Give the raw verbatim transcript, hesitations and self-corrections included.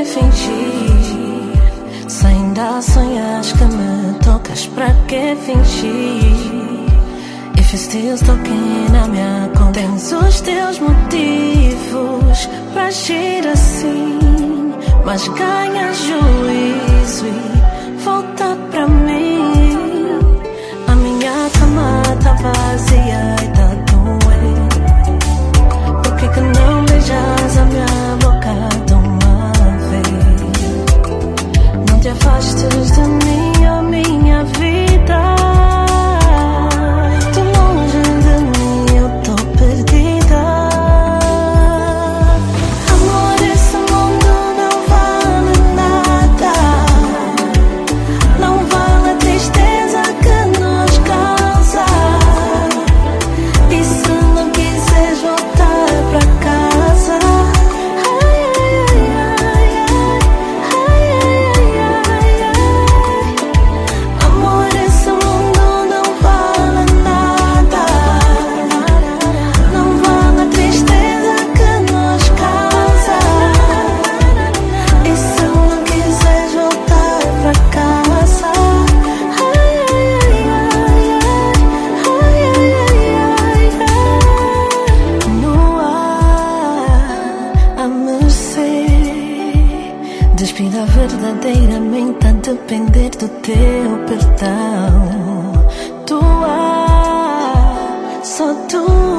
fingir? Se ainda sonhas que me tocas, pra que fingir? If you're still stalking na minha conta, tens os teus motivos pra agir assim, mas ganhas juízo e volta pra mim. A minha cama tá vazia e tá doendo. Por que que não beijas a minha boca de uma vez? Não te afastes de mim, oh minha vida. Tão longe de mim, eu tô perdida. Amor, esse mundo não vale nada. Não vale a tristeza que nos causa. E se não quiseres voltar pra casa, ai, ai, ai, ai, ai, ai, ai. Amor, esse mundo não vale nada. Não vale a tristeza que nos causa. E se não quiseres voltar pra casa, ai, ai, ai, ai, ai, ai, ai. No ar, a mercê, despida verdadeiramente a depender do teu perdão. Tua, só tu.